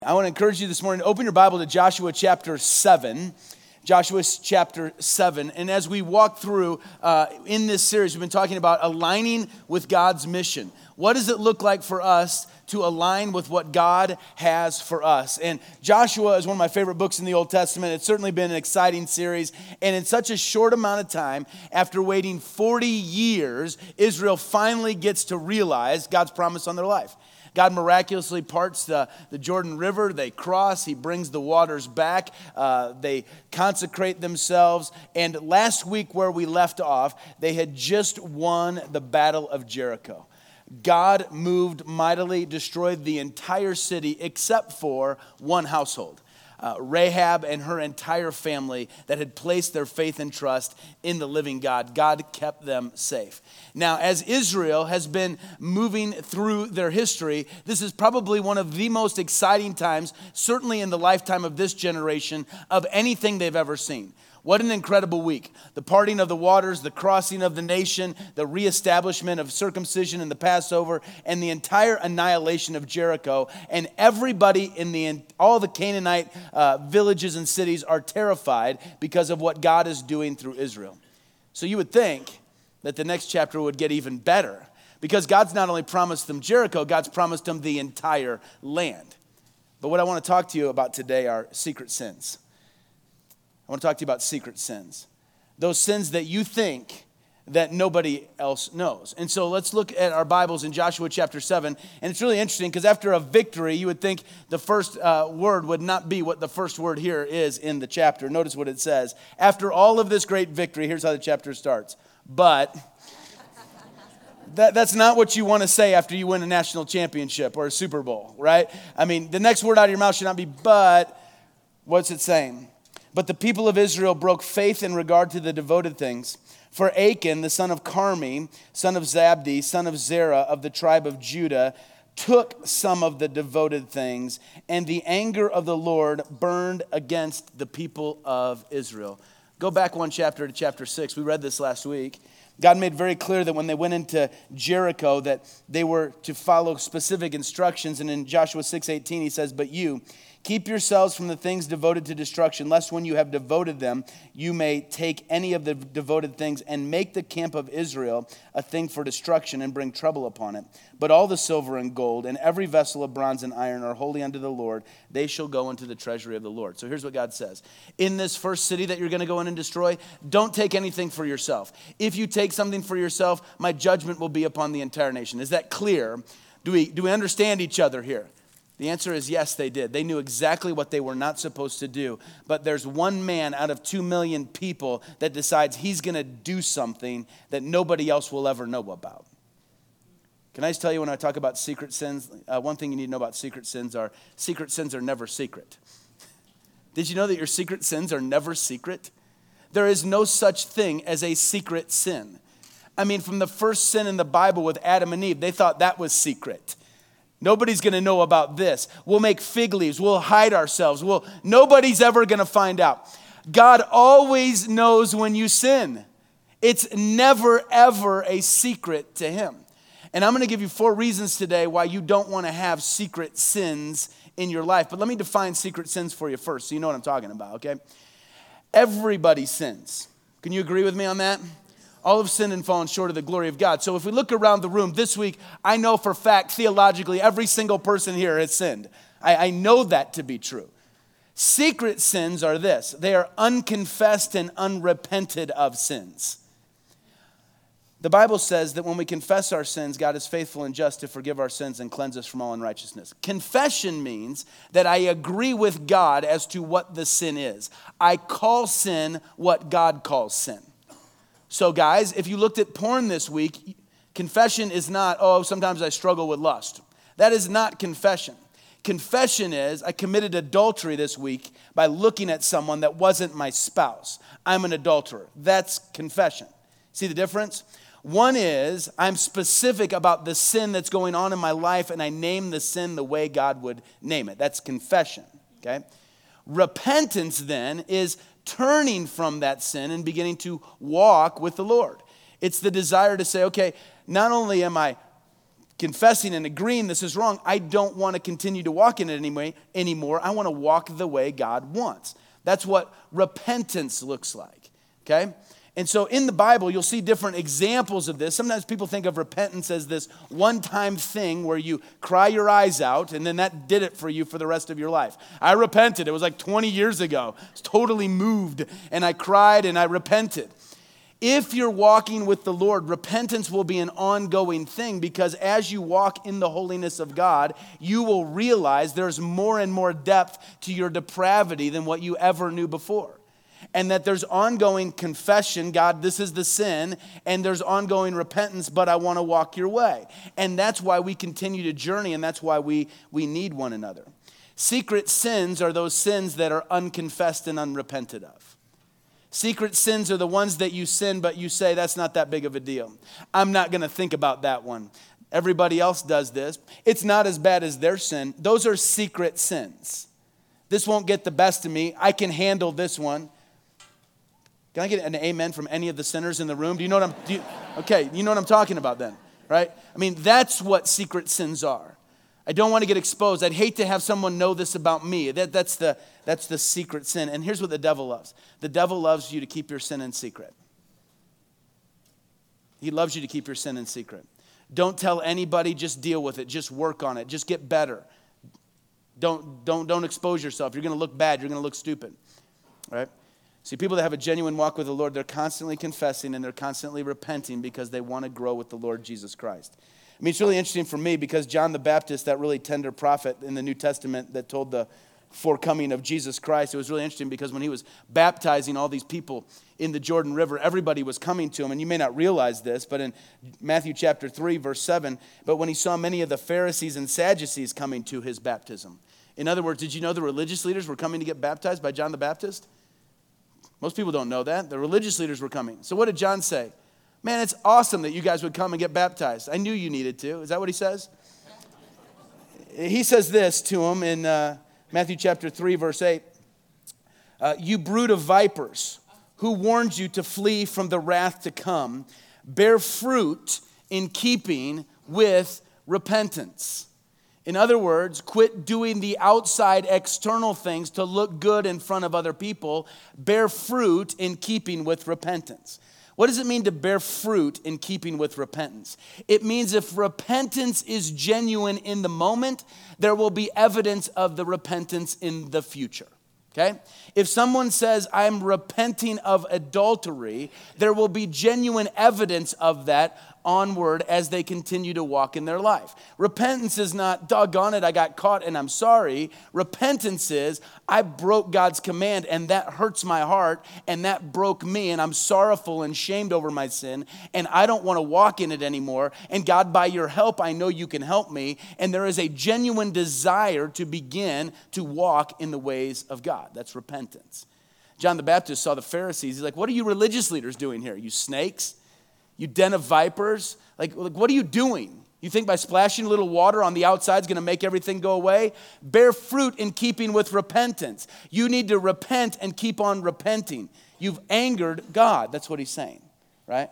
I want to encourage you this morning to open your Bible to Joshua chapter 7. Joshua chapter 7. And as we walk through in this series, we've been talking about aligning with God's mission. What does it look like for us to align with what God has for us? And Joshua is one of my favorite books in the Old Testament. It's certainly been an exciting series. And in such a short amount of time, after waiting 40 years, Israel finally gets to realize God's promise on their life. God miraculously parts the Jordan River. They cross. He brings the waters back. They consecrate themselves. And last week where we left off, they had just won the Battle of Jericho. God moved mightily, destroyed the entire city except for one household. Rahab and her entire family that had placed their faith and trust in the living God. God kept them safe. Now, as Israel has been moving through their history, this is probably one of the most exciting times, certainly in the lifetime of this generation, of anything they've ever seen. What an incredible week. The parting of the waters, the crossing of the nation, the reestablishment of circumcision and the Passover, and the entire annihilation of Jericho. And everybody in all the Canaanite villages and cities are terrified because of what God is doing through Israel. So you would think that the next chapter would get even better, because God's not only promised them Jericho, God's promised them the entire land. But what I want to talk to you about today are secret sins. I want to talk to you about secret sins. Those sins that you think that nobody else knows. And so let's look at our Bibles in Joshua chapter 7. And it's really interesting because after a victory, you would think the first word would not be what the first word here is in the chapter. Notice what it says. After all of this great victory, here's how the chapter starts. But that's not what you want to say after you win a national championship or a Super Bowl, right? I mean, the next word out of your mouth should not be but. What's it saying? But the people of Israel broke faith in regard to the devoted things. For Achan, the son of Carmi, son of Zabdi, son of Zerah of the tribe of Judah, took some of the devoted things, and the anger of the Lord burned against the people of Israel. Go back one chapter to chapter 6. We read this last week. God made very clear that when they went into Jericho that they were to follow specific instructions. And in Joshua 6:18 he says, but you, keep yourselves from the things devoted to destruction, lest when you have devoted them, you may take any of the devoted things and make the camp of Israel a thing for destruction and bring trouble upon it. But all the silver and gold and every vessel of bronze and iron are holy unto the Lord. They shall go into the treasury of the Lord. So here's what God says. In this first city that you're going to go in and destroy, don't take anything for yourself. If you take something for yourself, my judgment will be upon the entire nation. Is that clear? Do we understand each other here? The answer is yes, they did. They knew exactly what they were not supposed to do. But there's one man out of 2 million people that decides he's going to do something that nobody else will ever know about. Can I just tell you, when I talk about secret sins, one thing you need to know about secret sins are never secret. Did you know that your secret sins are never secret? There is no such thing as a secret sin. I mean, from the first sin in the Bible with Adam and Eve, they thought that was secret. Nobody's going to know about this. We'll make fig leaves. We'll hide ourselves. Nobody's ever going to find out. God always knows when you sin. It's never, ever a secret to him. And I'm going to give you 4 reasons today why you don't want to have secret sins in your life. But let me define secret sins for you first so you know what I'm talking about, okay? Everybody sins. Can you agree with me on that? All have sinned and fallen short of the glory of God. So if we look around the room this week, I know for fact, theologically, every single person here has sinned. I know that to be true. Secret sins are this. They are unconfessed and unrepented of sins. The Bible says that when we confess our sins, God is faithful and just to forgive our sins and cleanse us from all unrighteousness. Confession means that I agree with God as to what the sin is. I call sin what God calls sin. So guys, if you looked at porn this week, confession is not, sometimes I struggle with lust. That is not confession. Confession is, I committed adultery this week by looking at someone that wasn't my spouse. I'm an adulterer. That's confession. See the difference? One is, I'm specific about the sin that's going on in my life, and I name the sin the way God would name it. That's confession, okay? Repentance then is turning from that sin and beginning to walk with the Lord. It's the desire to say, okay, not only am I confessing and agreeing this is wrong, I don't want to continue to walk in it anymore. I want to walk the way God wants. That's what repentance looks like, okay? And so in the Bible, you'll see different examples of this. Sometimes people think of repentance as this one-time thing where you cry your eyes out, and then that did it for you for the rest of your life. I repented. It was like 20 years ago. I was totally moved, and I cried, and I repented. If you're walking with the Lord, repentance will be an ongoing thing, because as you walk in the holiness of God, you will realize there's more and more depth to your depravity than what you ever knew before. And that there's ongoing confession, God, this is the sin, and there's ongoing repentance, but I want to walk your way. And that's why we continue to journey, and that's why we need one another. Secret sins are those sins that are unconfessed and unrepented of. Secret sins are the ones that you sin, but you say, that's not that big of a deal. I'm not going to think about that one. Everybody else does this. It's not as bad as their sin. Those are secret sins. This won't get the best of me. I can handle this one. Can I get an amen from any of the sinners in the room? You know what I'm talking about then, right? I mean, that's what secret sins are. I don't want to get exposed. I'd hate to have someone know this about me. That's the secret sin. And here's what the devil loves. The devil loves you to keep your sin in secret. He loves you to keep your sin in secret. Don't tell anybody, just deal with it. Just work on it. Just get better. Don't expose yourself. You're going to look bad. You're going to look stupid, right? See, people that have a genuine walk with the Lord, they're constantly confessing and they're constantly repenting because they want to grow with the Lord Jesus Christ. I mean, it's really interesting for me because John the Baptist, that really tender prophet in the New Testament that told the forecoming of Jesus Christ, it was really interesting because when he was baptizing all these people in the Jordan River, everybody was coming to him. And you may not realize this, but in Matthew chapter 3, verse 7, but when he saw many of the Pharisees and Sadducees coming to his baptism. In other words, did you know the religious leaders were coming to get baptized by John the Baptist? Most people don't know that. The religious leaders were coming. So what did John say? Man, it's awesome that you guys would come and get baptized. I knew you needed to. Is that what he says? He says this to them in Matthew chapter 3, verse 8. You brood of vipers, who warned you to flee from the wrath to come, bear fruit in keeping with repentance. In other words, quit doing the outside external things to look good in front of other people. Bear fruit in keeping with repentance. What does it mean to bear fruit in keeping with repentance? It means if repentance is genuine in the moment, there will be evidence of the repentance in the future. Okay? If someone says, I'm repenting of adultery, there will be genuine evidence of that onward as they continue to walk in their life. Repentance is not, doggone it, I got caught and I'm sorry. Repentance is, I broke God's command and that hurts my heart and that broke me and I'm sorrowful and shamed over my sin and I don't want to walk in it anymore. And God, by your help, I know you can help me. And there is a genuine desire to begin to walk in the ways of God. That's repentance. John the Baptist saw the Pharisees. He's like, what are you religious leaders doing here? You snakes? You den of vipers? Like, what are you doing? You think by splashing a little water on the outside is going to make everything go away? Bear fruit in keeping with repentance. You need to repent and keep on repenting. You've angered God. That's what he's saying, right?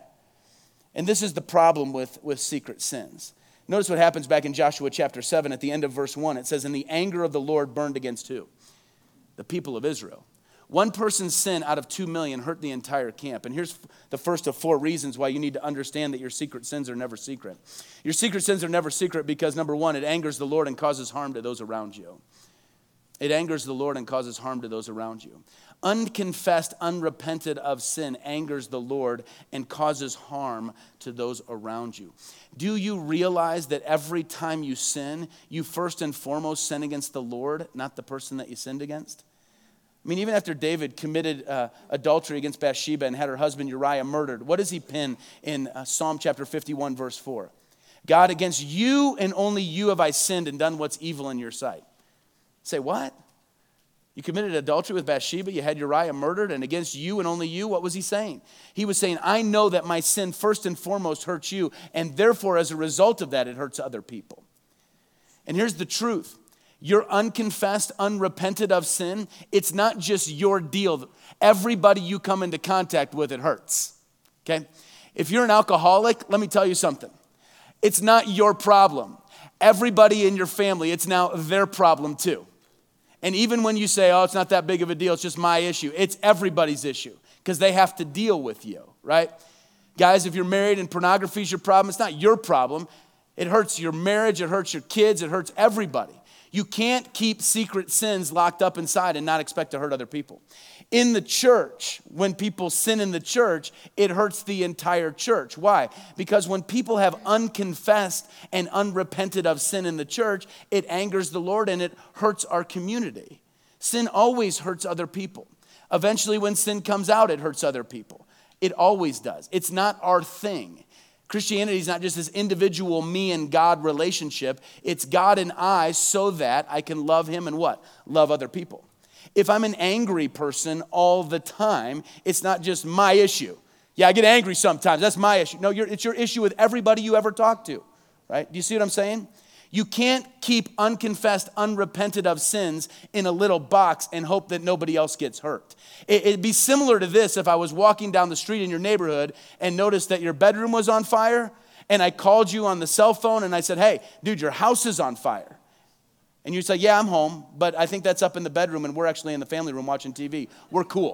And this is the problem with secret sins. Notice what happens back in Joshua chapter 7 at the end of verse 1. It says, and the anger of the Lord burned against who? The people of Israel. One person's sin out of 2 million hurt the entire camp. And here's the first of 4 reasons why you need to understand that your secret sins are never secret. Your secret sins are never secret because, number one, it angers the Lord and causes harm to those around you. It angers the Lord and causes harm to those around you. Unconfessed, unrepented of sin angers the Lord and causes harm to those around you. Do you realize that every time you sin, you first and foremost sin against the Lord, not the person that you sinned against? I mean, even after David committed adultery against Bathsheba and had her husband Uriah murdered, what does he pen in Psalm chapter 51, verse 4? God, against you and only you have I sinned and done what's evil in your sight. Say, what? You committed adultery with Bathsheba, you had Uriah murdered, and against you and only you, what was he saying? He was saying, I know that my sin first and foremost hurts you, and therefore as a result of that, it hurts other people. And here's the truth. Your unconfessed, unrepented of sin, it's not just your deal. Everybody you come into contact with, it hurts, okay? If you're an alcoholic, let me tell you something. It's not your problem. Everybody in your family, it's now their problem too. And even when you say, oh, it's not that big of a deal, it's just my issue, it's everybody's issue because they have to deal with you, right? Guys, if you're married and pornography is your problem, it's not your problem. It hurts your marriage, it hurts your kids, it hurts everybody. You can't keep secret sins locked up inside and not expect to hurt other people. In the church, when people sin in the church, it hurts the entire church. Why? Because when people have unconfessed and unrepented of sin in the church, it angers the Lord and it hurts our community. Sin always hurts other people. Eventually, when sin comes out, it hurts other people. It always does. It's not our thing. Christianity is not just this individual me and God relationship. It's God and I so that I can love him and what? Love other people. If I'm an angry person all the time, it's not just my issue. Yeah, I get angry sometimes. That's my issue. No, it's your issue with everybody you ever talk to, right? Do you see what I'm saying? You can't keep unconfessed, unrepented of sins in a little box and hope that nobody else gets hurt. It'd be similar to this if I was walking down the street in your neighborhood and noticed that your bedroom was on fire, and I called you on the cell phone and I said, hey, dude, your house is on fire. And you say, yeah, I'm home, but I think that's up in the bedroom and we're actually in the family room watching TV. We're cool,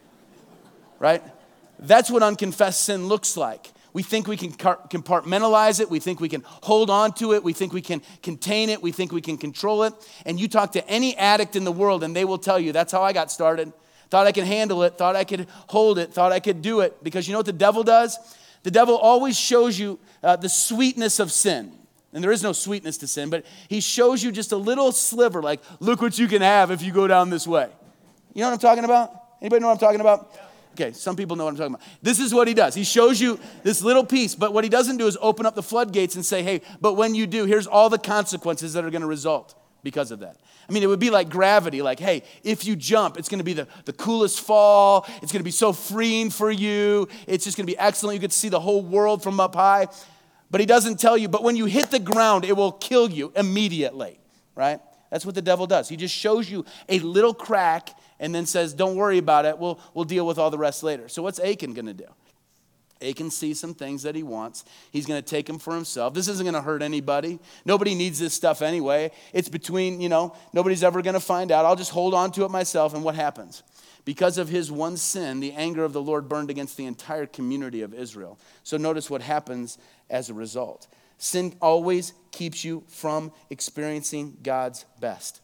right? That's what unconfessed sin looks like. We think we can compartmentalize it. We think we can hold on to it. We think we can contain it. We think we can control it. And you talk to any addict in the world and they will tell you, that's how I got started. Thought I could handle it. Thought I could hold it. Thought I could do it. Because you know what the devil does? The devil always shows you the sweetness of sin. And there is no sweetness to sin, but he shows you just a little sliver, like, look what you can have if you go down this way. You know what I'm talking about? Anybody know what I'm talking about? Okay, some people know what I'm talking about. This is what he does. He shows you this little piece, but what he doesn't do is open up the floodgates and say, hey, but when you do, here's all the consequences that are going to result because of that. I mean, it would be like gravity, like, hey, if you jump, it's going to be the coolest fall. It's going to be so freeing for you. It's just going to be excellent. You get to see the whole world from up high. But he doesn't tell you, but when you hit the ground, it will kill you immediately, right? That's what the devil does. He just shows you a little crack and then says, don't worry about it. We'll deal with all the rest later. So what's Achan going to do? Achan sees some things that he wants. He's going to take them for himself. This isn't going to hurt anybody. Nobody needs this stuff anyway. It's between, nobody's ever going to find out. I'll just hold on to it myself. And what happens? Because of his one sin, the anger of the Lord burned against the entire community of Israel. So notice what happens as a result. Sin always keeps you from experiencing God's best.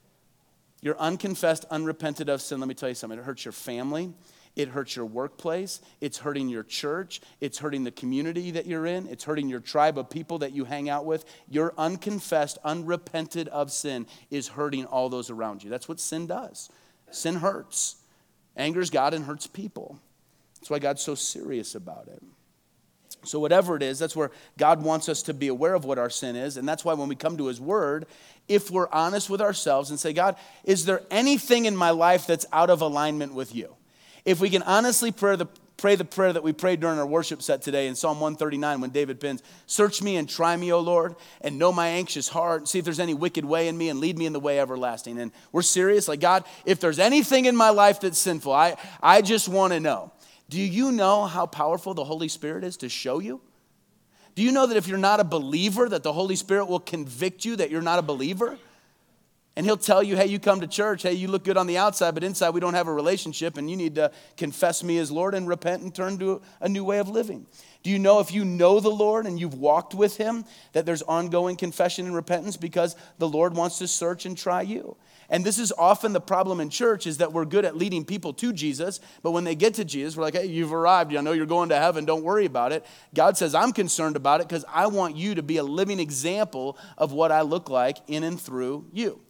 Your unconfessed, unrepented of sin, let me tell you something. It hurts your family. It hurts your workplace. It's hurting your church. It's hurting the community that you're in. It's hurting your tribe of people that you hang out with. Your unconfessed, unrepented of sin is hurting all those around you. That's what sin does. Sin hurts. Angers God and hurts people. That's why God's so serious about it. So whatever it is, that's where God wants us to be aware of what our sin is. And that's why when we come to his word, if we're honest with ourselves and say, God, is there anything in my life that's out of alignment with you? If we can honestly pray the prayer that we prayed during our worship set today in Psalm 139 when David pins, search me and try me, O Lord, and know my anxious heart, see if there's any wicked way in me and lead me in the way everlasting. And we're serious, like, God, if there's anything in my life that's sinful, I just want to know. Do you know how powerful the Holy Spirit is to show you? Do you know that if you're not a believer, that the Holy Spirit will convict you that you're not a believer? And he'll tell you, hey, you come to church, hey, you look good on the outside, but inside we don't have a relationship, and you need to confess me as Lord and repent and turn to a new way of living. Do you know if you know the Lord and you've walked with him, that there's ongoing confession and repentance because the Lord wants to search and try you? And this is often the problem in church, is that we're good at leading people to Jesus, but when they get to Jesus, we're like, hey, you've arrived. I know you're going to heaven. Don't worry about it. God says, I'm concerned about it because I want you to be a living example of what I look like in and through you.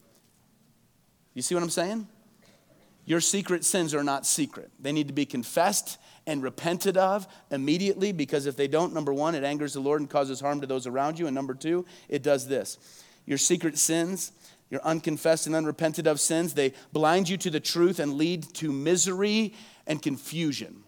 You see what I'm saying? Your secret sins are not secret. They need to be confessed and repented of immediately, because if they don't, number one, it angers the Lord and causes harm to those around you. And number two, it does this. Your secret sins, your unconfessed and unrepented of sins, they blind you to the truth and lead to misery and confusion.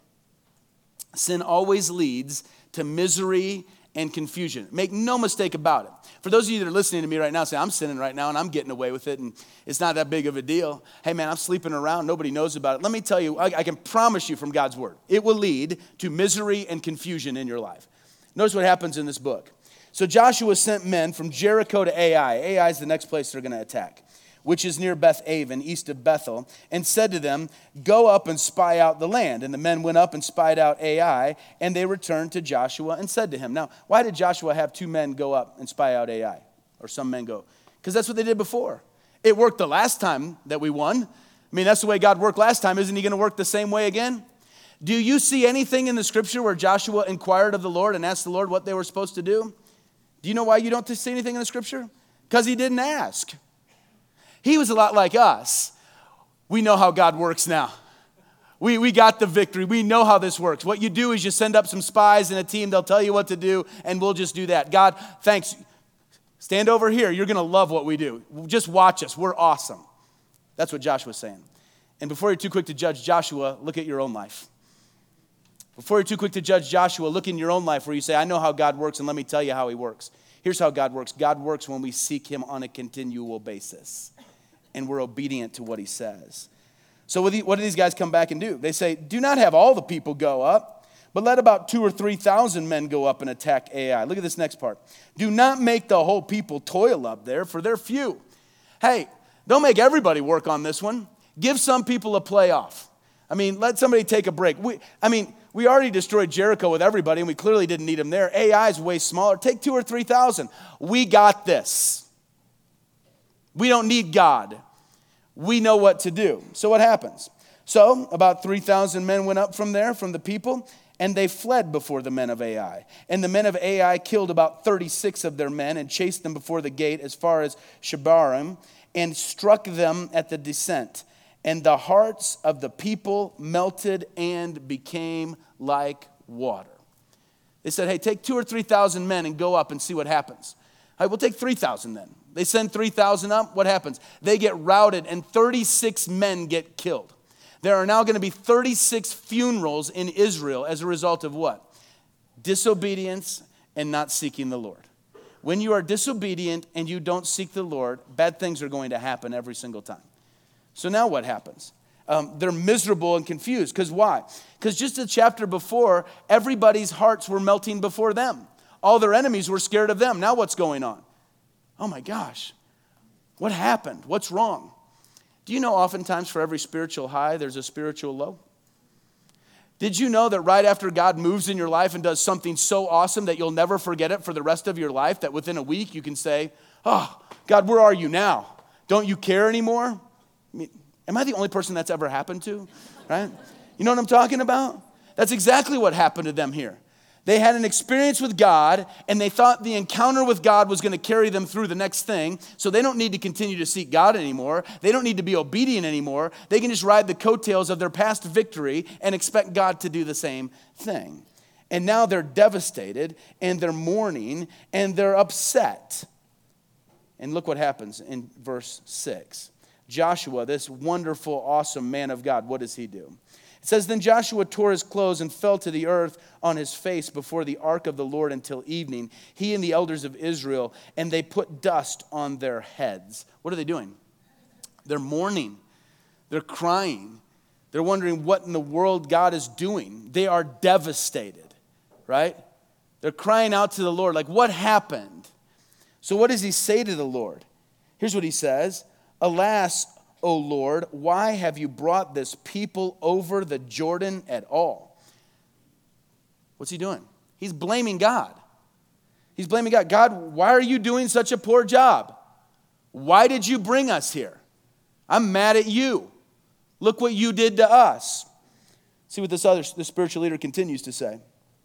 Sin always leads to misery and confusion. Make no mistake about it. For those of you that are listening to me right now, say, I'm sinning right now and I'm getting away with it and it's not that big of a deal. Hey man, I'm sleeping around. Nobody knows about it. Let me tell you, I can promise you from God's word, it will lead to misery and confusion in your life. Notice what happens in this book. So Joshua sent men from Jericho to Ai. Ai is the next place they're going to attack, which is near Beth Aven, east of Bethel, and said to them, go up and spy out the land. And the men went up and spied out Ai, and they returned to Joshua and said to him. Now, why did Joshua have 2 men go up and spy out Ai? Or some men go? Because that's what they did before. It worked the last time that we won. I mean, that's the way God worked last time. Isn't he going to work the same way again? Do you see anything in the scripture where Joshua inquired of the Lord and asked the Lord what they were supposed to do? Do you know why you don't see anything in the scripture? Because he didn't ask. He was a lot like us. We know how God works now. We got the victory. We know how this works. What you do is you send up some spies and a team. They'll tell you what to do, and we'll just do that. God, thanks. Stand over here. You're going to love what we do. Just watch us. We're awesome. That's what Joshua's saying. And before you're too quick to judge Joshua, look at your own life. Before you're too quick to judge Joshua, look in your own life where you say, I know how God works, and let me tell you how he works. Here's how God works. God works when we seek him on a continual basis, and we're obedient to what he says. So what do these guys come back and do? They say, do not have all the people go up, but let about 2,000 or 3,000 men go up and attack Ai. Look at this next part. Do not make the whole people toil up there, for they're few. Hey, don't make everybody work on this one. Give some people a playoff. I mean, let somebody take a break. We already destroyed Jericho with everybody, and we clearly didn't need them there. Ai is way smaller. Take 2,000 or 3,000. We got this. We don't need God. We know what to do. So what happens? So about 3,000 men went up from there, from the people, and they fled before the men of Ai. And the men of Ai killed about 36 of their men and chased them before the gate as far as Shebarim and struck them at the descent. And the hearts of the people melted and became like water. They said, hey, take 2,000 or 3,000 men and go up and see what happens. All right, we'll take 3,000 then. They send 3,000 up. What happens? They get routed and 36 men get killed. There are now going to be 36 funerals in Israel as a result of what? Disobedience and not seeking the Lord. When you are disobedient and you don't seek the Lord, bad things are going to happen every single time. So now what happens? They're miserable and confused. Because why? Because just a chapter before, everybody's hearts were melting before them. All their enemies were scared of them. Now what's going on? Oh my gosh, what happened? What's wrong? Do you know oftentimes for every spiritual high, there's a spiritual low? Did you know that right after God moves in your life and does something so awesome that you'll never forget it for the rest of your life, that within a week you can say, oh, God, where are you now? Don't you care anymore? I mean, am I the only person that's ever happened to? Right? You know what I'm talking about? That's exactly what happened to them here. They had an experience with God, and they thought the encounter with God was going to carry them through the next thing, so they don't need to continue to seek God anymore. They don't need to be obedient anymore. They can just ride the coattails of their past victory and expect God to do the same thing. And now they're devastated, and they're mourning, and they're upset. And look what happens in verse 6. Joshua, this wonderful, awesome man of God, what does he do? It says, then Joshua tore his clothes and fell to the earth on his face before the ark of the Lord until evening, he and the elders of Israel, and they put dust on their heads. What are they doing? They're mourning. They're crying. They're wondering what in the world God is doing. They are devastated, right? They're crying out to the Lord, like, what happened? So what does he say to the Lord? Here's what he says. Alas, O Lord, why have you brought this people over the Jordan at all? What's he doing? He's blaming God. He's blaming God. God, why are you doing such a poor job? Why did you bring us here? I'm mad at you. Look what you did to us. See what this spiritual leader continues to say.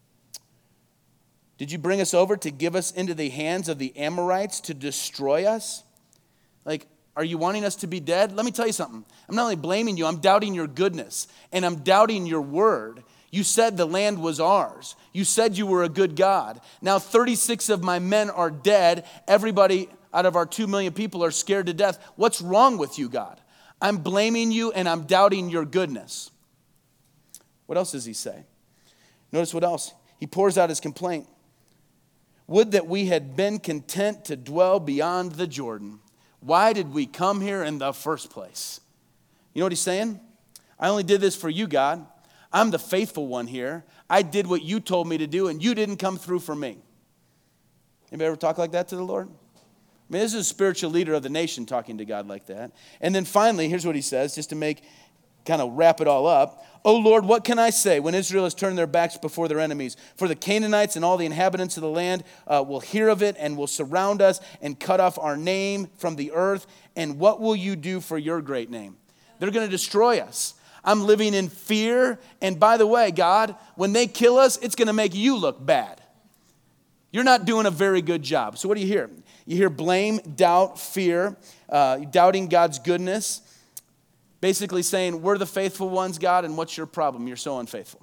Did you bring us over to give us into the hands of the Amorites to destroy us? Like, are you wanting us to be dead? Let me tell you something. I'm not only blaming you, I'm doubting your goodness, and I'm doubting your word. You said the land was ours. You said you were a good God. Now 36 of my men are dead. Everybody out of our 2 million people are scared to death. What's wrong with you, God? I'm blaming you, and I'm doubting your goodness. What else does he say? Notice what else. He pours out his complaint. Would that we had been content to dwell beyond the Jordan. Why did we come here in the first place? You know what he's saying? I only did this for you, God. I'm the faithful one here. I did what you told me to do, and you didn't come through for me. Anybody ever talk like that to the Lord? I mean, this is a spiritual leader of the nation talking to God like that. And then finally, here's what he says, just to kind of wrap it all up. "Oh Lord, what can I say when Israel has turned their backs before their enemies? For the Canaanites and all the inhabitants of the land will hear of it and will surround us and cut off our name from the earth. And what will you do for your great name?" They're going to destroy us. I'm living in fear. And by the way, God, when they kill us, it's going to make you look bad. You're not doing a very good job. So what do you hear? You hear blame, doubt, fear, doubting God's goodness. Basically saying, we're the faithful ones, God, and what's your problem? You're so unfaithful.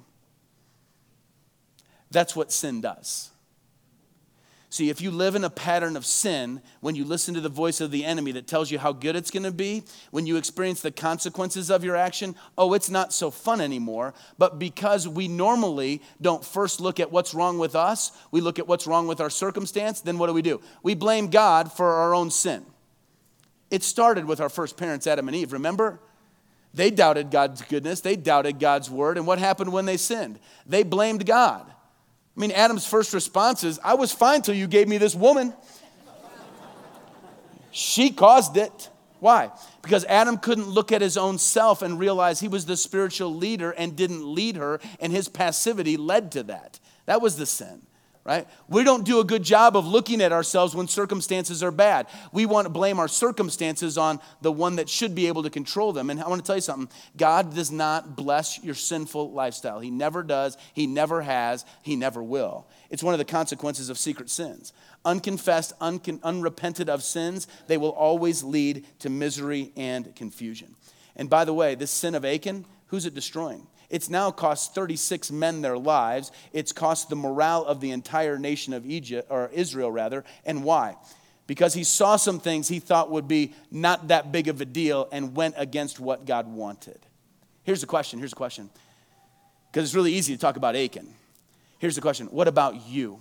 That's what sin does. See, if you live in a pattern of sin, when you listen to the voice of the enemy that tells you how good it's going to be, when you experience the consequences of your action, it's not so fun anymore. But because we normally don't first look at what's wrong with us, we look at what's wrong with our circumstance, then what do? We blame God for our own sin. It started with our first parents, Adam and Eve, remember? They doubted God's goodness. They doubted God's word. And what happened when they sinned? They blamed God. I mean, Adam's first response is, I was fine till you gave me this woman. She caused it. Why? Because Adam couldn't look at his own self and realize he was the spiritual leader and didn't lead her, and his passivity led to that. That was the sin. Right? We don't do a good job of looking at ourselves when circumstances are bad. We want to blame our circumstances on the one that should be able to control them. And I want to tell you something. God does not bless your sinful lifestyle. He never does. He never has. He never will. It's one of the consequences of secret sins. Unconfessed, unrepented of sins, they will always lead to misery and confusion. And by the way, this sin of Achan, who's it destroying? It's now cost 36 men their lives. It's cost the morale of the entire nation of Israel rather. And why? Because he saw some things he thought would be not that big of a deal and went against what God wanted. Here's the question. Because it's really easy to talk about Achan. Here's the question. What about you?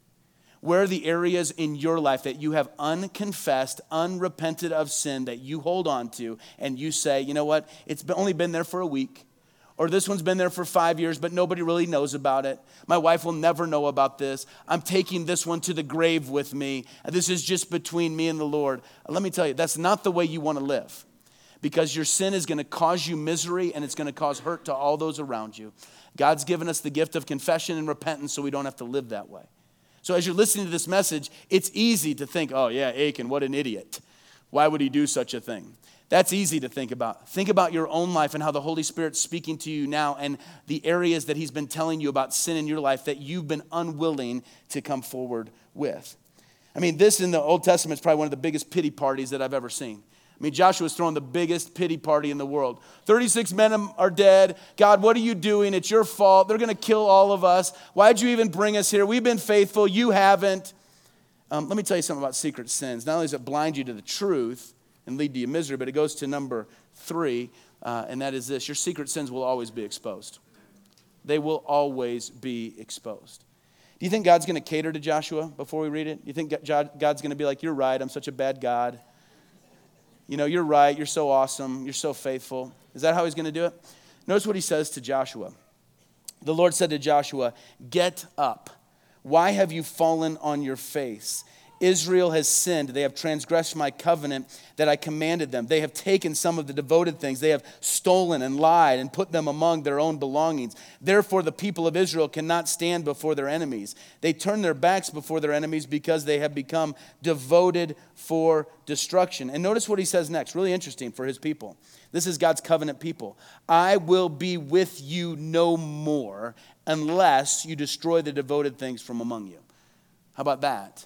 Where are the areas in your life that you have unconfessed, unrepented of sin that you hold on to and you say, you know what, it's only been there for a week. Or this one's been there for 5 years, but nobody really knows about it. My wife will never know about this. I'm taking this one to the grave with me. This is just between me and the Lord. Let me tell you, that's not the way you want to live. Because your sin is going to cause you misery and it's going to cause hurt to all those around you. God's given us the gift of confession and repentance so we don't have to live that way. So as you're listening to this message, it's easy to think, oh yeah, Achan, what an idiot. Why would he do such a thing? That's easy to think about. Think about your own life and how the Holy Spirit's speaking to you now and the areas that he's been telling you about sin in your life that you've been unwilling to come forward with. I mean, this in the Old Testament is probably one of the biggest pity parties that I've ever seen. I mean, Joshua's throwing the biggest pity party in the world. 36 men are dead. God, what are you doing? It's your fault. They're going to kill all of us. Why'd you even bring us here? We've been faithful. You haven't. Let me tell you something about secret sins. Not only does it blind you to the truth and lead to your misery, but it goes to number 3, and that is this. Your secret sins will always be exposed. They will always be exposed. Do you think God's going to cater to Joshua before we read it? Do you think God's going to be like, you're right, I'm such a bad God. You know, you're right, you're so awesome, you're so faithful. Is that how he's going to do it? Notice what he says to Joshua. The Lord said to Joshua, get up. Why have you fallen on your face? Israel has sinned. They have transgressed my covenant that I commanded them. They have taken some of the devoted things. They have stolen and lied and put them among their own belongings. Therefore, the people of Israel cannot stand before their enemies. They turn their backs before their enemies because they have become devoted for destruction. And notice what he says next. Really interesting for his people. This is God's covenant people. I will be with you no more unless you destroy the devoted things from among you. How about that?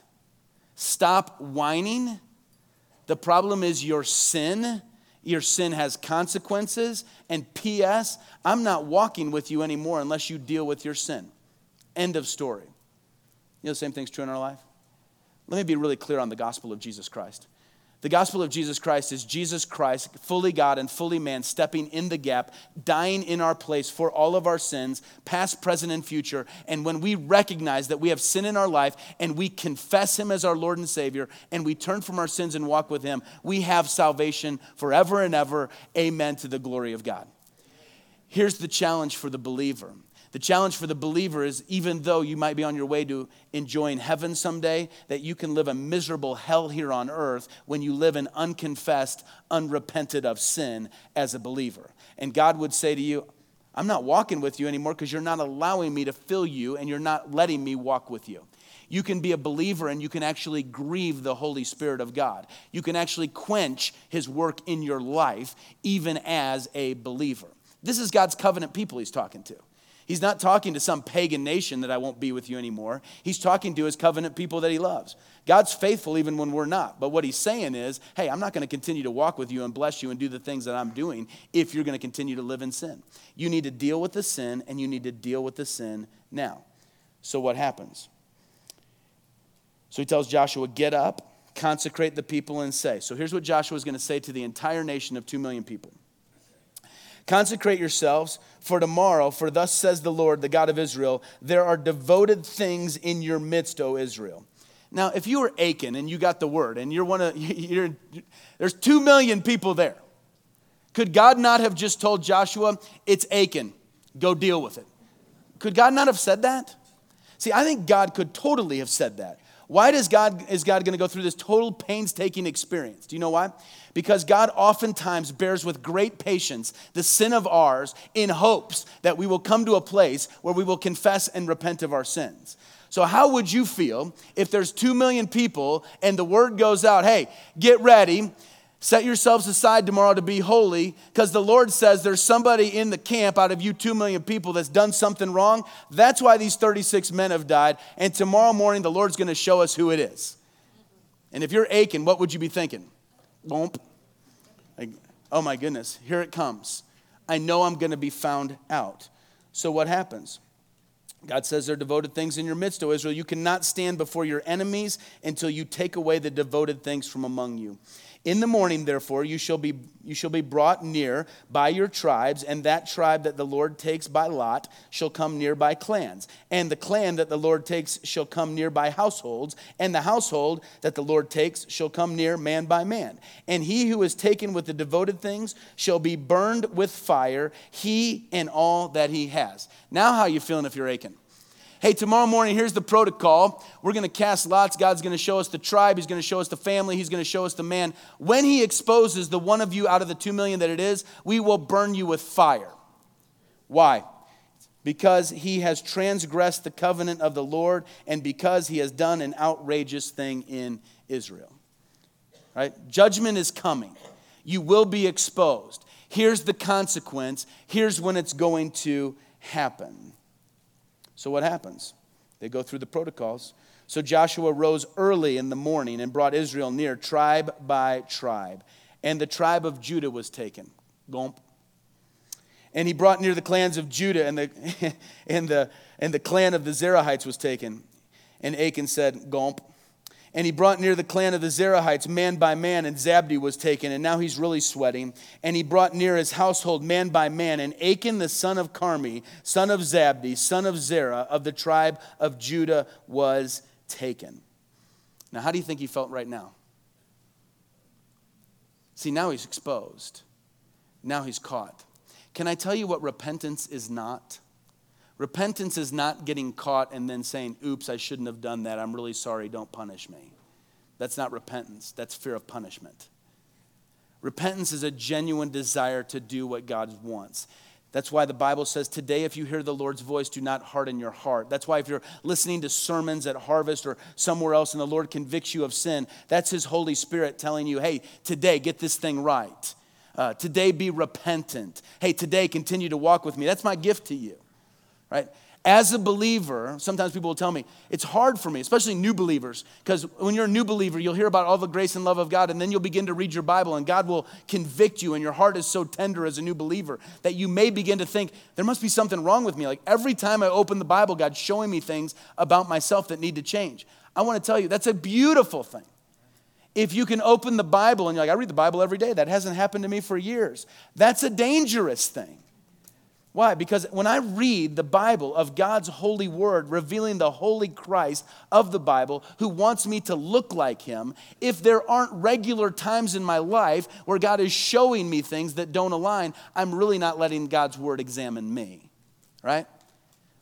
Stop whining. The problem is your sin. Your sin has consequences. And P.S., I'm not walking with you anymore unless you deal with your sin. End of story. You know the same thing's true in our life? Let me be really clear on the gospel of Jesus Christ. The gospel of Jesus Christ is Jesus Christ, fully God and fully man, stepping in the gap, dying in our place for all of our sins, past, present, and future. And when we recognize that we have sin in our life and we confess him as our Lord and Savior and we turn from our sins and walk with him, we have salvation forever and ever. Amen to the glory of God. Here's the challenge for the believer. The challenge for the believer is, even though you might be on your way to enjoying heaven someday, that you can live a miserable hell here on earth when you live in unconfessed, unrepented of sin as a believer. And God would say to you, I'm not walking with you anymore because you're not allowing me to fill you and you're not letting me walk with you. You can be a believer and you can actually grieve the Holy Spirit of God. You can actually quench his work in your life even as a believer. This is God's covenant people he's talking to. He's not talking to some pagan nation that I won't be with you anymore. He's talking to his covenant people that he loves. God's faithful even when we're not. But what he's saying is, hey, I'm not going to continue to walk with you and bless you and do the things that I'm doing if you're going to continue to live in sin. You need to deal with the sin, and you need to deal with the sin now. So what happens? So he tells Joshua, get up, consecrate the people, and say. So here's what Joshua is going to say to the entire nation of 2 million people. Consecrate yourselves for tomorrow, for thus says the Lord, the God of Israel, there are devoted things in your midst, O Israel. Now, if you were Achan and you got the word, and there's 2 million people there, could God not have just told Joshua, it's Achan, go deal with it? Could God not have said that? See, I think God could totally have said that. Why is God going to go through this total painstaking experience? Do you know why? Because God oftentimes bears with great patience the sin of ours in hopes that we will come to a place where we will confess and repent of our sins. So how would you feel if there's 2 million people and the word goes out, hey, get ready, set yourselves aside tomorrow to be holy, because the Lord says there's somebody in the camp out of you 2 million people that's done something wrong. That's why these 36 men have died. And tomorrow morning, the Lord's going to show us who it is. And if you're Achan, what would you be thinking? Womp. Like, oh my goodness, here it comes. I know I'm going to be found out. So what happens? God says there are devoted things in your midst, O Israel. You cannot stand before your enemies until you take away the devoted things from among you. In the morning, therefore, you shall be brought near by your tribes, and that tribe that the Lord takes by lot shall come near by clans. And the clan that the Lord takes shall come near by households, and the household that the Lord takes shall come near man by man. And he who is taken with the devoted things shall be burned with fire, he and all that he has. Now how are you feeling if you're Achan? Hey, tomorrow morning, here's the protocol. We're going to cast lots. God's going to show us the tribe. He's going to show us the family. He's going to show us the man. When he exposes the one of you out of the 2 million that it is, we will burn you with fire. Why? Because he has transgressed the covenant of the Lord and because he has done an outrageous thing in Israel. Right? Judgment is coming. You will be exposed. Here's the consequence. Here's when it's going to happen. So what happens? They go through the protocols. So Joshua rose early in the morning and brought Israel near, tribe by tribe. And the tribe of Judah was taken. Gomp. And he brought near the clans of Judah, and the clan of the Zerahites was taken. And Achan said, Gomp. And he brought near the clan of the Zerahites man by man, and Zabdi was taken, and now he's really sweating. And he brought near his household man by man, and Achan the son of Carmi, son of Zabdi, son of Zerah, of the tribe of Judah was taken. Now, how do you think he felt right now? See, now he's exposed. Now he's caught. Can I tell you what repentance is not? Repentance is not getting caught and then saying, oops, I shouldn't have done that. I'm really sorry. Don't punish me. That's not repentance. That's fear of punishment. Repentance is a genuine desire to do what God wants. That's why the Bible says today, if you hear the Lord's voice, do not harden your heart. That's why if you're listening to sermons at Harvest or somewhere else and the Lord convicts you of sin, that's his Holy Spirit telling you, hey, today get this thing right. Today be repentant. Hey, today continue to walk with me. That's my gift to you. Right? As a believer, sometimes people will tell me, it's hard for me, especially new believers, because when you're a new believer, you'll hear about all the grace and love of God, and then you'll begin to read your Bible, and God will convict you, and your heart is so tender as a new believer that you may begin to think, there must be something wrong with me. Like every time I open the Bible, God's showing me things about myself that need to change. I want to tell you, that's a beautiful thing. If you can open the Bible, and you're like, I read the Bible every day. That hasn't happened to me for years. That's a dangerous thing. Why? Because when I read the Bible of God's holy word, revealing the holy Christ of the Bible, who wants me to look like him, if there aren't regular times in my life where God is showing me things that don't align, I'm really not letting God's word examine me, right?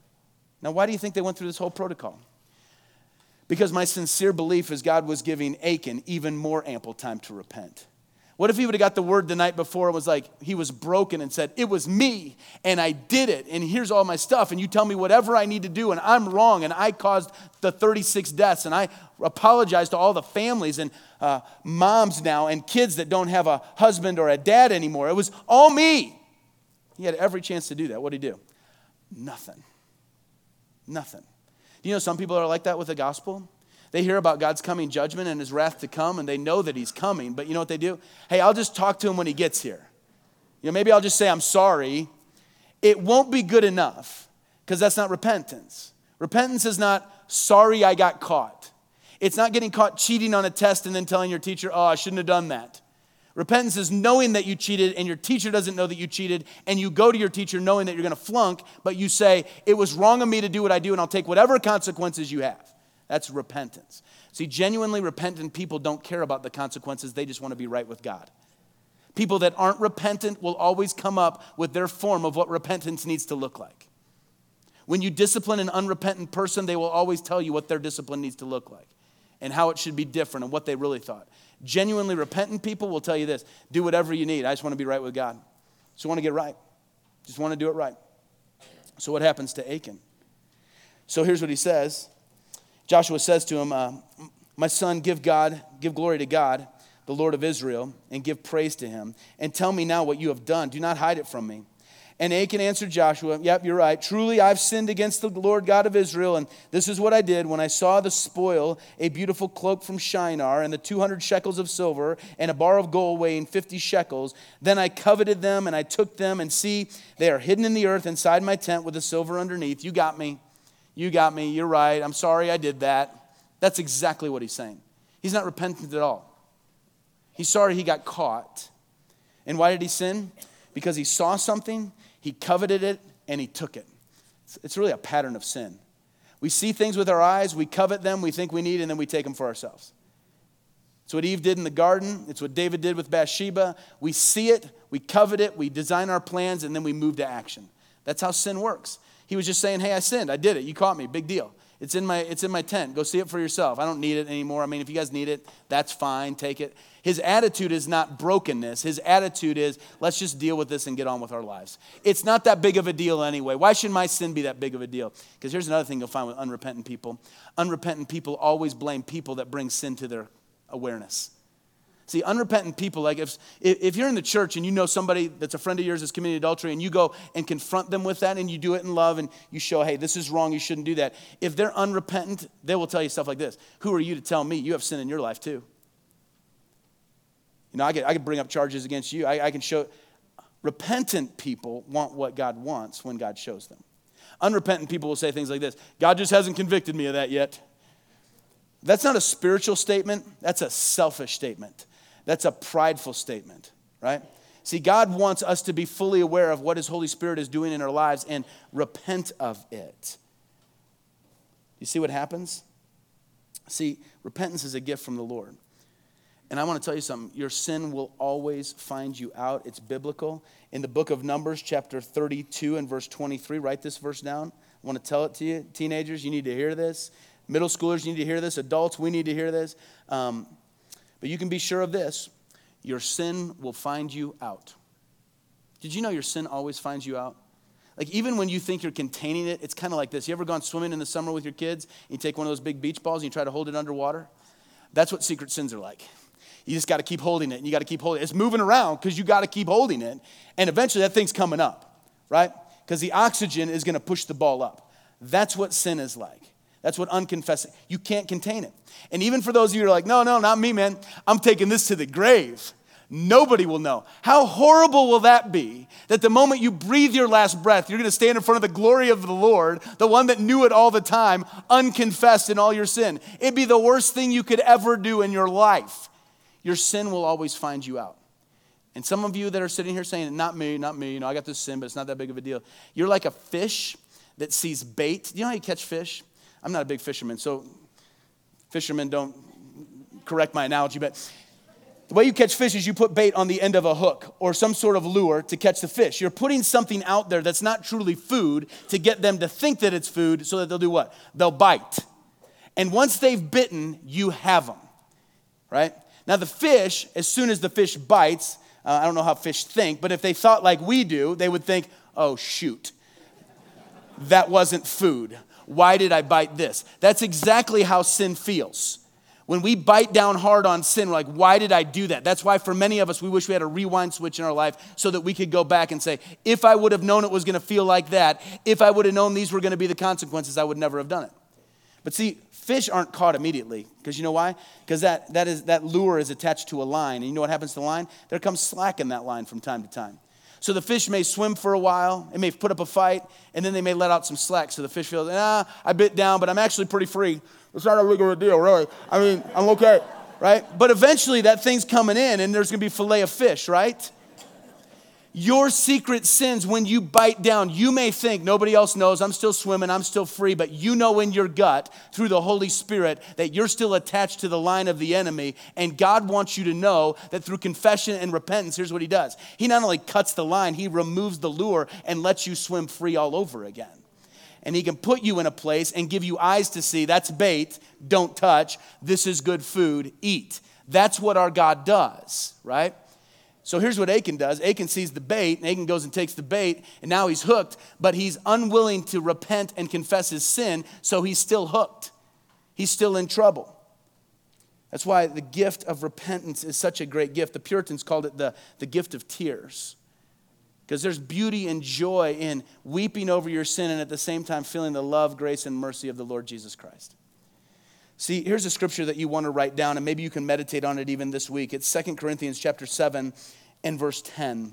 Now, why do you think they went through this whole protocol? Because my sincere belief is God was giving Achan even more ample time to repent. What if he would have got the word the night before and was like, he was broken and said, it was me and I did it and here's all my stuff and you tell me whatever I need to do and I'm wrong and I caused the 36 deaths and I apologize to all the families and moms now and kids that don't have a husband or a dad anymore. It was all me. He had every chance to do that. What did he do? Nothing. Nothing. Do you know some people are like that with the gospel? They hear about God's coming judgment and his wrath to come, and they know that he's coming. But you know what they do? Hey, I'll just talk to him when he gets here. You know, maybe I'll just say I'm sorry. It won't be good enough because that's not repentance. Repentance is not sorry I got caught. It's not getting caught cheating on a test and then telling your teacher, oh, I shouldn't have done that. Repentance is knowing that you cheated and your teacher doesn't know that you cheated and you go to your teacher knowing that you're going to flunk, but you say, it was wrong of me to do what I do and I'll take whatever consequences you have. That's repentance. See, genuinely repentant people don't care about the consequences. They just want to be right with God. People that aren't repentant will always come up with their form of what repentance needs to look like. When you discipline an unrepentant person, they will always tell you what their discipline needs to look like and how it should be different and what they really thought. Genuinely repentant people will tell you this: do whatever you need. I just want to be right with God. Just want to get right. Just want to do it right. So what happens to Achan? So here's what he says. Joshua says to him, my son, give glory to God, the Lord of Israel, and give praise to him. And tell me now what you have done. Do not hide it from me. And Achan answered Joshua, yep, you're right. Truly, I've sinned against the Lord God of Israel. And this is what I did when I saw the spoil, a beautiful cloak from Shinar, and the 200 shekels of silver, and a bar of gold weighing 50 shekels. Then I coveted them, and I took them, and see, they are hidden in the earth inside my tent with the silver underneath. You got me. You got me. You're right. I'm sorry I did that. That's exactly what he's saying. He's not repentant at all. He's sorry he got caught. And why did he sin? Because he saw something, he coveted it, and he took it. It's really a pattern of sin. We see things with our eyes, we covet them, we think we need, and then we take them for ourselves. It's what Eve did in the garden. It's what David did with Bathsheba. We see it, we covet it, we design our plans, and then we move to action. That's how sin works. He was just saying, hey, I sinned. I did it. You caught me. Big deal. It's in my tent. Go see it for yourself. I don't need it anymore. I mean, if you guys need it, that's fine. Take it. His attitude is not brokenness. His attitude is, let's just deal with this and get on with our lives. It's not that big of a deal anyway. Why should my sin be that big of a deal? Because here's another thing you'll find with unrepentant people. Unrepentant people always blame people that bring sin to their awareness. See, unrepentant people, like if you're in the church and you know somebody that's a friend of yours that's committing adultery and you go and confront them with that and you do it in love and you show, hey, this is wrong, you shouldn't do that. If they're unrepentant, they will tell you stuff like this. Who are you to tell me? You have sin in your life too. You know, I could bring up charges against you. I can show. Repentant people want what God wants when God shows them. Unrepentant people will say things like this: God just hasn't convicted me of that yet. That's not a spiritual statement. That's a selfish statement. That's a prideful statement, right? See, God wants us to be fully aware of what his Holy Spirit is doing in our lives and repent of it. You see what happens? See, repentance is a gift from the Lord. And I want to tell you something. Your sin will always find you out. It's biblical. In the book of Numbers, chapter 32 and verse 23, write this verse down. I want to tell it to you. Teenagers, you need to hear this. Middle schoolers, you need to hear this. Adults, we need to hear this. But you can be sure of this. Your sin will find you out. Did you know your sin always finds you out? Like even when you think you're containing it, it's kind of like this. You ever gone swimming in the summer with your kids? And you take one of those big beach balls and you try to hold it underwater? That's what secret sins are like. You just got to keep holding it, and you got to keep holding it. It's moving around because you got to keep holding it. And eventually that thing's coming up, right? Because the oxygen is going to push the ball up. That's what sin is like. That's what unconfessing. You can't contain it. And even for those of you who are like, no, not me, man. I'm taking this to the grave. Nobody will know. How horrible will that be that the moment you breathe your last breath, you're going to stand in front of the glory of the Lord, the one that knew it all the time, unconfessed in all your sin. It'd be the worst thing you could ever do in your life. Your sin will always find you out. And some of you that are sitting here saying, not me, you know, I got this sin, but it's not that big of a deal. You're like a fish that sees bait. Do you know how you catch fish? I'm not a big fisherman, so fishermen don't correct my analogy, but The way you catch fish is you put bait on the end of a hook or some sort of lure to catch the fish. You're putting something out there that's not truly food to get them to think that it's food so that they'll do what? They'll bite. And once they've bitten, you have them, right? Now the fish, as soon as the fish bites, I don't know how fish think, but if they thought like we do, they would think, oh, shoot, that wasn't food. Why did I bite this? That's exactly how sin feels. When we bite down hard on sin, we're like, why did I do that? That's why for many of us, we wish we had a rewind switch in our life so that we could go back and say, if I would have known it was going to feel like that, if I would have known these were going to be the consequences, I would never have done it. But see, fish aren't caught immediately. Because you know why? Because that lure is attached to a line. And you know what happens to the line? There comes slack in that line from time to time. So the fish may swim for a while, it may put up a fight, and then they may let out some slack. So the fish feels, I bit down, but I'm actually pretty free. It's not a big of a deal, really. I mean, I'm okay, right? But eventually that thing's coming in, and there's going to be fillet of fish, right? Your secret sins, when you bite down, you may think nobody else knows, I'm still swimming, I'm still free, but you know in your gut through the Holy Spirit that you're still attached to the line of the enemy, and God wants you to know that through confession and repentance, here's what he does. He not only cuts the line, he removes the lure and lets you swim free all over again. And he can put you in a place and give you eyes to see, that's bait, don't touch, this is good food, eat. That's what our God does, right? So here's what Achan does. Achan sees the bait, and Achan goes and takes the bait, and now he's hooked, but he's unwilling to repent and confess his sin, so he's still hooked. He's still in trouble. That's why the gift of repentance is such a great gift. The Puritans called it the gift of tears, because there's beauty and joy in weeping over your sin and at the same time feeling the love, grace, and mercy of the Lord Jesus Christ. See, here's a scripture that you want to write down, and maybe you can meditate on it even this week. It's 2 Corinthians chapter 7 and verse 10.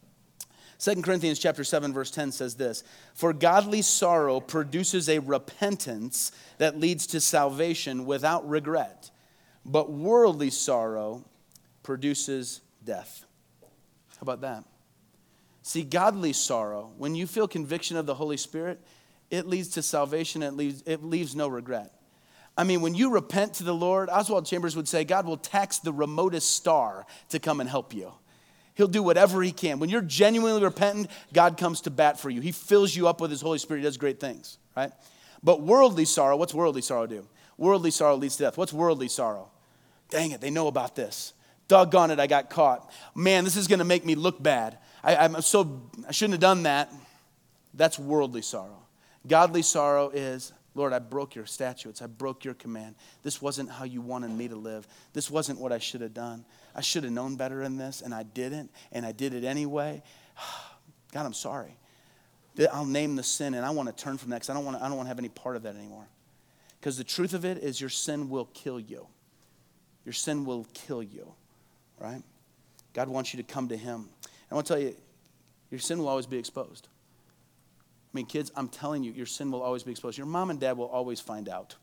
2 Corinthians chapter 7 verse 10 says this, "For godly sorrow produces a repentance that leads to salvation without regret, but worldly sorrow produces death." How about that? See, godly sorrow, when you feel conviction of the Holy Spirit, it leads to salvation, it leaves no regret. I mean, when you repent to the Lord, Oswald Chambers would say, God will tax the remotest star to come and help you. He'll do whatever he can. When you're genuinely repentant, God comes to bat for you. He fills you up with his Holy Spirit. He does great things, right? But worldly sorrow, what's worldly sorrow do? Worldly sorrow leads to death. What's worldly sorrow? Dang it, they know about this. Doggone it, I got caught. Man, this is going to make me look bad. I shouldn't have done that. That's worldly sorrow. Godly sorrow is, Lord, I broke your statutes. I broke your command. This wasn't how you wanted me to live. This wasn't what I should have done. I should have known better in this, and I didn't, and I did it anyway. God, I'm sorry. I'll name the sin, and I want to turn from that because I don't want to have any part of that anymore. Because the truth of it is your sin will kill you. Your sin will kill you, right? God wants you to come to him. I want to tell you, your sin will always be exposed. I mean, kids, I'm telling you, your sin will always be exposed. Your mom and dad will always find out.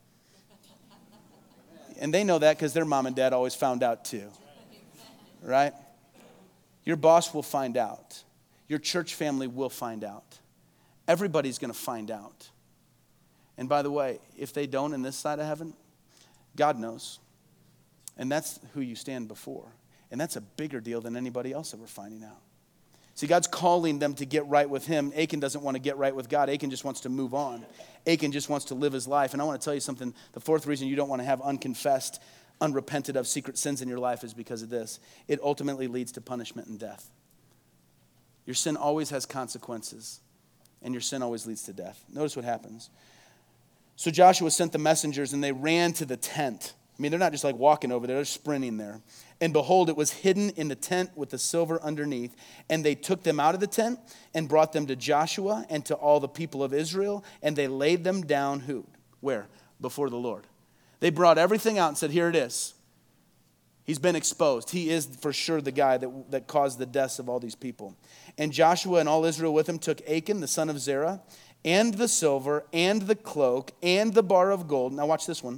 And they know that because their mom and dad always found out too. Right? Your boss will find out. Your church family will find out. Everybody's going to find out. And by the way, if they don't in this side of heaven, God knows. And that's who you stand before. And that's a bigger deal than anybody else ever finding out. See, God's calling them to get right with him. Achan doesn't want to get right with God. Achan just wants to move on. Achan just wants to live his life. And I want to tell you something. The fourth reason you don't want to have unconfessed, unrepented of secret sins in your life is because of this. It ultimately leads to punishment and death. Your sin always has consequences, and your sin always leads to death. Notice what happens. So Joshua sent the messengers, and they ran to the tent. I mean, they're not just like walking over there, they're sprinting there. And behold, it was hidden in the tent with the silver underneath. And they took them out of the tent and brought them to Joshua and to all the people of Israel. And they laid them down, who? Where? Before the Lord. They brought everything out and said, here it is. He's been exposed. He is for sure the guy that caused the deaths of all these people. And Joshua and all Israel with him took Achan, the son of Zerah, and the silver, and the cloak, and the bar of gold. Now watch this one.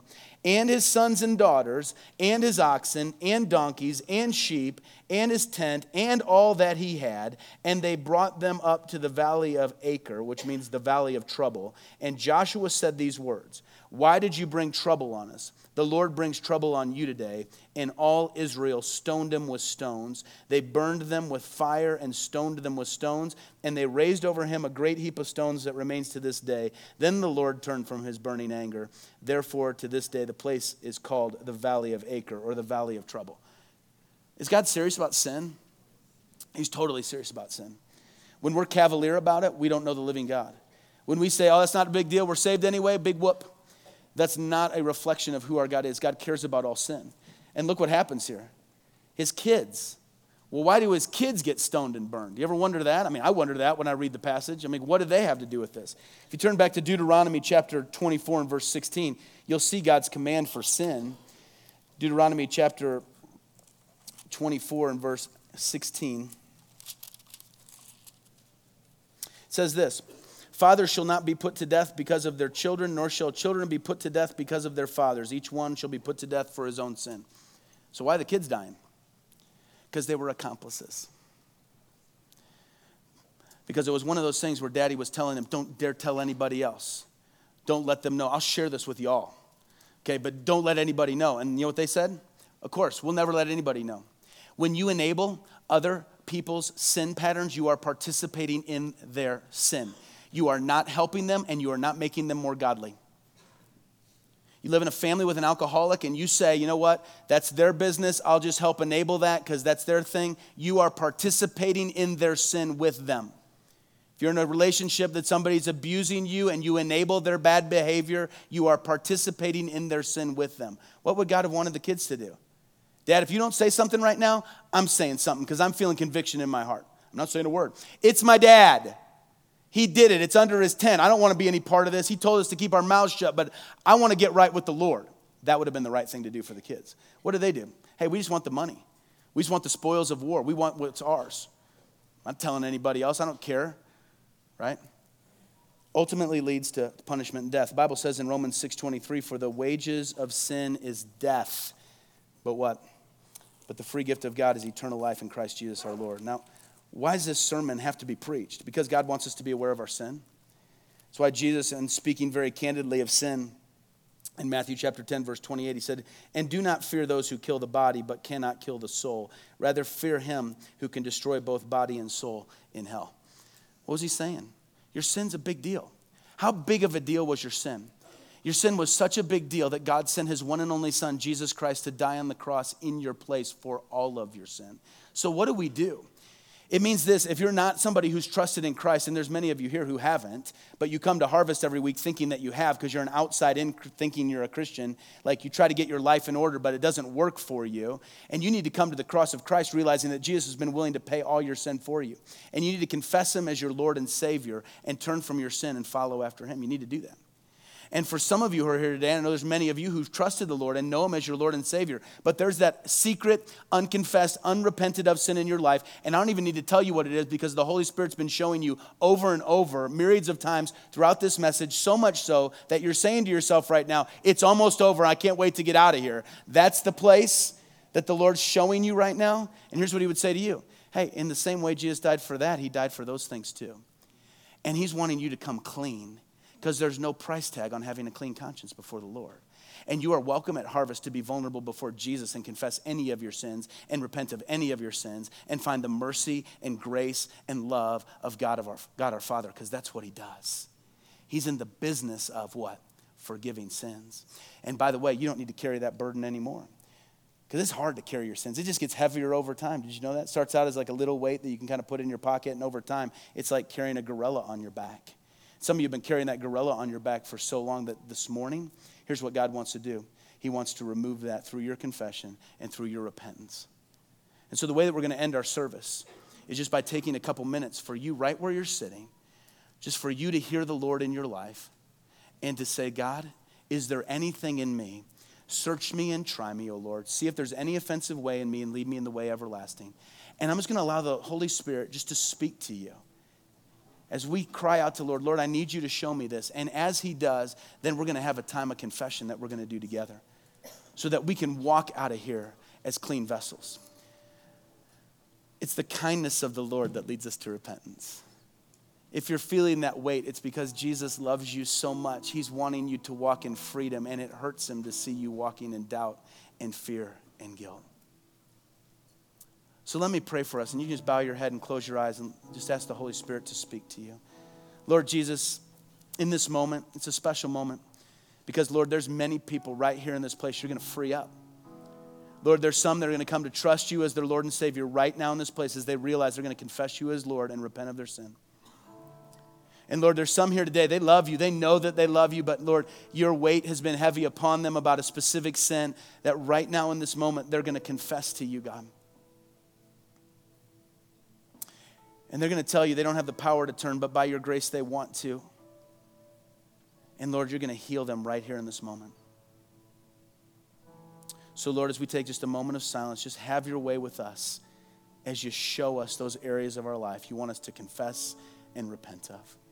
and his sons and daughters, and his oxen, and donkeys, and sheep, and his tent, and all that he had. And they brought them up to the valley of Achor, which means the valley of trouble. And Joshua said these words, why did you bring trouble on us? The Lord brings trouble on you today. And all Israel stoned him with stones. They burned them with fire and stoned them with stones. And they raised over him a great heap of stones that remains to this day. Then the Lord turned from his burning anger. Therefore, to this day, the place is called the Valley of Achor, or the Valley of Trouble. Is God serious about sin? He's totally serious about sin. When we're cavalier about it, we don't know the living God. When we say, oh, that's not a big deal, we're saved anyway, big whoop. That's not a reflection of who our God is. God cares about all sin. And look what happens here. His kids. Well, why do his kids get stoned and burned? You ever wonder that? I mean, I wonder that when I read the passage. I mean, what do they have to do with this? If you turn back to Deuteronomy chapter 24 and verse 16, you'll see God's command for sin. Deuteronomy chapter 24 and verse 16. It says this, fathers shall not be put to death because of their children, nor shall children be put to death because of their fathers. Each one shall be put to death for his own sin. So why are the kids dying? Because they were accomplices. Because it was one of those things where daddy was telling them, don't dare tell anybody else. Don't let them know. I'll share this with you all. Okay, but don't let anybody know. And you know what they said? Of course, we'll never let anybody know. When you enable other people's sin patterns, you are participating in their sin. You are not helping them, and you are not making them more godly. You live in a family with an alcoholic, and you say, you know what, that's their business. I'll just help enable that because that's their thing. You are participating in their sin with them. If you're in a relationship that somebody's abusing you and you enable their bad behavior, you are participating in their sin with them. What would God have wanted the kids to do? Dad, if you don't say something right now, I'm saying something because I'm feeling conviction in my heart. I'm not saying a word. It's my dad. He did it. It's under his tent. I don't want to be any part of this. He told us to keep our mouths shut, but I want to get right with the Lord. That would have been the right thing to do for the kids. What do? Hey, we just want the money. We just want the spoils of war. We want what's ours. I'm not telling anybody else. I don't care, right? Ultimately leads to punishment and death. The Bible says in Romans 6:23, for the wages of sin is death. But what? But the free gift of God is eternal life in Christ Jesus our Lord. Now, why does this sermon have to be preached? Because God wants us to be aware of our sin. That's why Jesus, in speaking very candidly of sin, in Matthew chapter 10, verse 28, he said, and do not fear those who kill the body, but cannot kill the soul. Rather fear him who can destroy both body and soul in hell. What was he saying? Your sin's a big deal. How big of a deal was your sin? Your sin was such a big deal that God sent his one and only son, Jesus Christ, to die on the cross in your place for all of your sin. So what do? It means this, if you're not somebody who's trusted in Christ, and there's many of you here who haven't, but you come to Harvest every week thinking that you have because you're an outside in thinking you're a Christian, like you try to get your life in order, but it doesn't work for you. And you need to come to the cross of Christ realizing that Jesus has been willing to pay all your sin for you. And you need to confess him as your Lord and Savior and turn from your sin and follow after him. You need to do that. And for some of you who are here today, I know there's many of you who've trusted the Lord and know him as your Lord and Savior. But there's that secret, unconfessed, unrepented of sin in your life. And I don't even need to tell you what it is because the Holy Spirit's been showing you over and over, myriads of times throughout this message, so much so that you're saying to yourself right now, it's almost over. I can't wait to get out of here. That's the place that the Lord's showing you right now. And here's what he would say to you. Hey, in the same way Jesus died for that, he died for those things too. And he's wanting you to come clean. Because there's no price tag on having a clean conscience before the Lord. And you are welcome at Harvest to be vulnerable before Jesus and confess any of your sins and repent of any of your sins and find the mercy and grace and love of God our Father, because that's what he does. He's in the business of what? Forgiving sins. And by the way, you don't need to carry that burden anymore. Because it's hard to carry your sins. It just gets heavier over time. Did you know that? It starts out as like a little weight that you can kind of put in your pocket, and over time, it's like carrying a gorilla on your back. Some of you have been carrying that gorilla on your back for so long that this morning, here's what God wants to do. He wants to remove that through your confession and through your repentance. And so the way that we're going to end our service is just by taking a couple minutes for you right where you're sitting, just for you to hear the Lord in your life and to say, God, is there anything in me? Search me and try me, O Lord. See if there's any offensive way in me and lead me in the way everlasting. And I'm just going to allow the Holy Spirit just to speak to you. As we cry out to Lord, I need you to show me this. And as he does, then we're going to have a time of confession that we're going to do together. so that we can walk out of here as clean vessels. It's the kindness of the Lord that leads us to repentance. If you're feeling that weight, it's because Jesus loves you so much. He's wanting you to walk in freedom, and it hurts him to see you walking in doubt and fear and guilt. So let me pray for us, and you can just bow your head and close your eyes and just ask the Holy Spirit to speak to you. Lord Jesus, in this moment, it's a special moment because, Lord, there's many people right here in this place you're going to free up. Lord, there's some that are going to come to trust you as their Lord and Savior right now in this place as they realize they're going to confess you as Lord and repent of their sin. And Lord, there's some here today, they love you. They know that they love you, but Lord, your weight has been heavy upon them about a specific sin that right now in this moment, they're going to confess to you, God. And they're going to tell you they don't have the power to turn, but by your grace they want to. And Lord, you're going to heal them right here in this moment. So Lord, as we take just a moment of silence, just have your way with us as you show us those areas of our life you want us to confess and repent of.